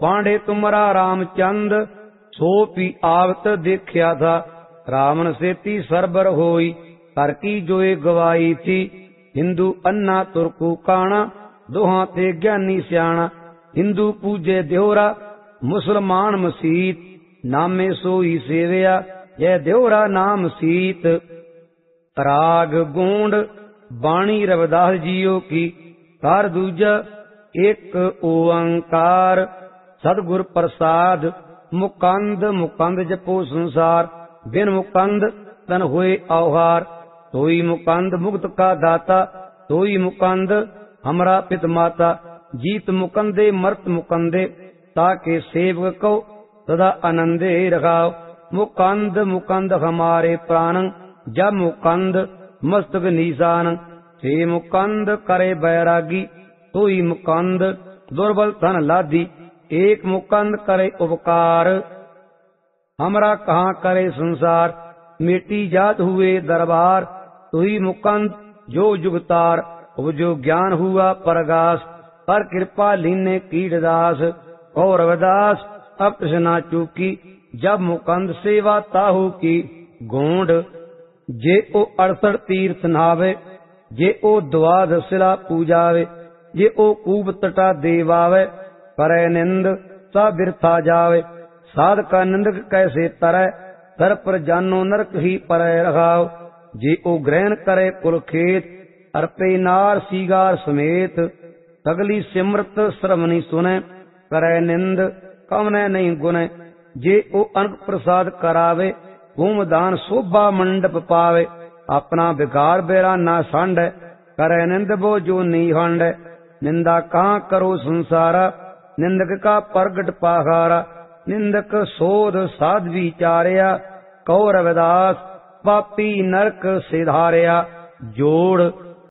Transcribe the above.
पांडे तुमरा रामचंद सो पी आवत देखिया था। रावण सेती सरबर होई कर की जोए गवाई थी। हिंदू अन्ना तुरकू काणा दोहां ते ज्ञानी स्याणा। हिंदू पूजे देवरा मुसलमान मसीत नामे सोई सेवया यह देवरा नाम सीत। राग गोंड बाणी रविदास जियो की कार दूजा एक ओंकार सतगुर प्रसाद। मुकंद मुकंद जपो संसार बिन मुकंद तन होए औहार। सोई मुकंद मुक्त का दाता सोई मुकंद हमरा पित माता। जीत मुकंदे मर्त मुकंदे ताके सेवक को सदा आनंदे रखाओ। मुकंद मुकंद हमारे प्राण जब मुकंद मस्तक निशान। से मुकंद करे बैरागी सोई मुकंद दुर्बल धन लादी। एक मुकंद करे उपकार हमरा कहाँ करे संसार। मिट्टी जात हुए दरबार तुही मुकंद जो जुगतार। उपजो ज्ञान हुआ परगास पर कृपा लीने कीटदास। कौरवदास अब कृष्णा चूकी जब मुकंद सेवा ताहू की। गोंड जे ओ 68 तीर्थ नावे जे ओ द्वादश शिला पूजावे। जे ओ कूप तटा देवावे करे निंद सा बिरथा जावे। साध का निंदक कैसे तरह सर पर जानो नरक ही पर रखाओ। जे ओ ग्रहण करे कुल खेत अर्पे नार सीगार समेत। सगली सिमरत श्रमणी सुने करे निंद कमने नहीं गुने। जे ओ अनक प्रसाद करावे भूमदान शोभा मंडप पावे। अपना बिगाड़ बेरा ना सांड करे निंद बो जो नीहंड। निंदा कहाँ करो संसारा निंदक का प्रगट पाहारा। निंदक सोध साध विचारिया कौरवदास पापी नरक सिधारिया। जोड़